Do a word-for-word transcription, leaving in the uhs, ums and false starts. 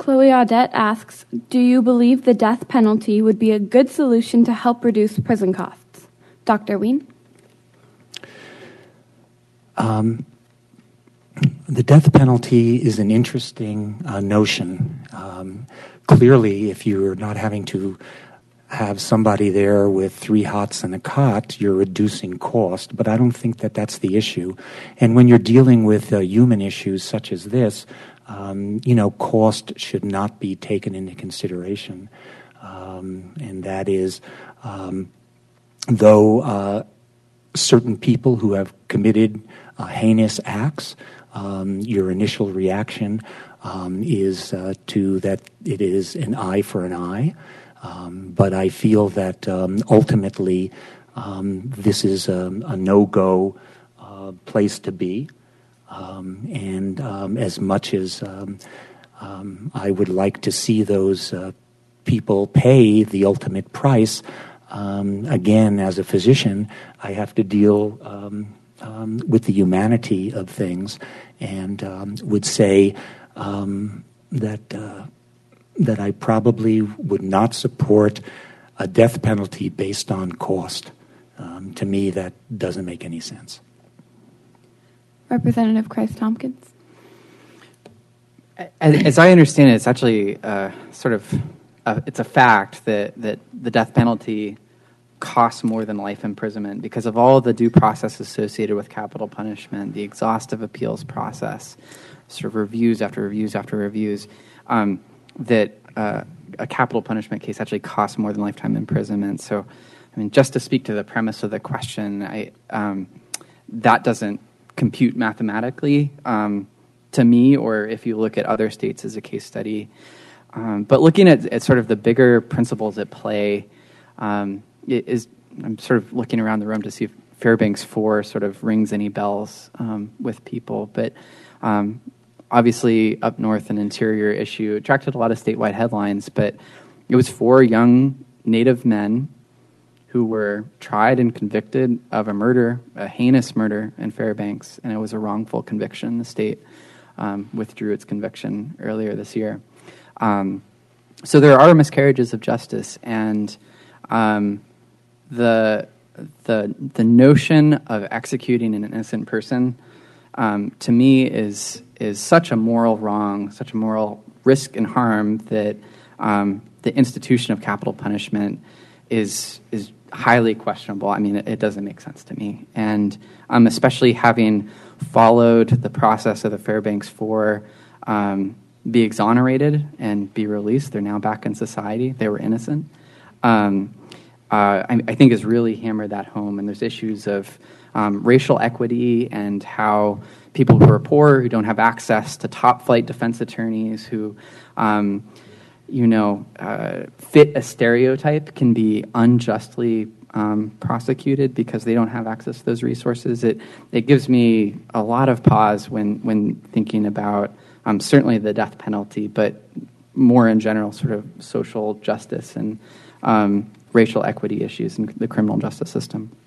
Chloe Audette asks, do you believe the death penalty would be a good solution to help reduce prison costs? Doctor Wien? Um, the death penalty is an interesting uh, notion. Um, clearly, if you're not having to have somebody there with three hots and a cot, you're reducing cost, but I don't think that that's the issue. And when you're dealing with uh, human issues such as this, um, you know, cost should not be taken into consideration. Um, and that is, um, though uh, certain people who have committed uh, heinous acts, um, your initial reaction um, is uh, to that it is an eye for an eye. Um, but I feel that um, ultimately um, this is a, a no-go uh, place to be. Um, and um, as much as um, um, I would like to see those uh, people pay the ultimate price, um, again, as a physician, I have to deal um, um, with the humanity of things and um, would say um, that... Uh, that I probably would not support a death penalty based on cost. Um, to me, that doesn't make any sense. Representative Christ-Tompkins. As I understand it, it's actually uh, sort of, uh, it's a fact that, that the death penalty costs more than life imprisonment because of all the due process associated with capital punishment, the exhaustive appeals process, sort of reviews after reviews after reviews. Um, that uh, a capital punishment case actually costs more than lifetime imprisonment. So, I mean, just to speak to the premise of the question, I, um, that doesn't compute mathematically um, to me, or if you look at other states as a case study. Um, but looking at, at sort of the bigger principles at play, um, is I'm sort of looking around the room to see if Fairbanks four sort of rings any bells um, with people. But um, obviously, up north, an interior issue attracted a lot of statewide headlines, but it was four young Native men who were tried and convicted of a murder, a heinous murder in Fairbanks, and it was a wrongful conviction. The state um, withdrew its conviction earlier this year. Um, so there are miscarriages of justice, and um, the the the notion of executing an innocent person, um, to me, is is such a moral wrong, such a moral risk and harm that um, the institution of capital punishment is is highly questionable. I mean, it, it doesn't make sense to me. And um, especially having followed the process of the Fairbanks Four um, be exonerated and be released, they're now back in society. They were innocent. Um, uh, I, I think has really hammered that home. And there's issues of um, racial equity and how people who are poor, who don't have access to top-flight defense attorneys, who, um, you know, uh, fit a stereotype, can be unjustly um, prosecuted because they don't have access to those resources. It it gives me a lot of pause when when thinking about um, certainly the death penalty, but more in general, sort of social justice and um, racial equity issues in the criminal justice system.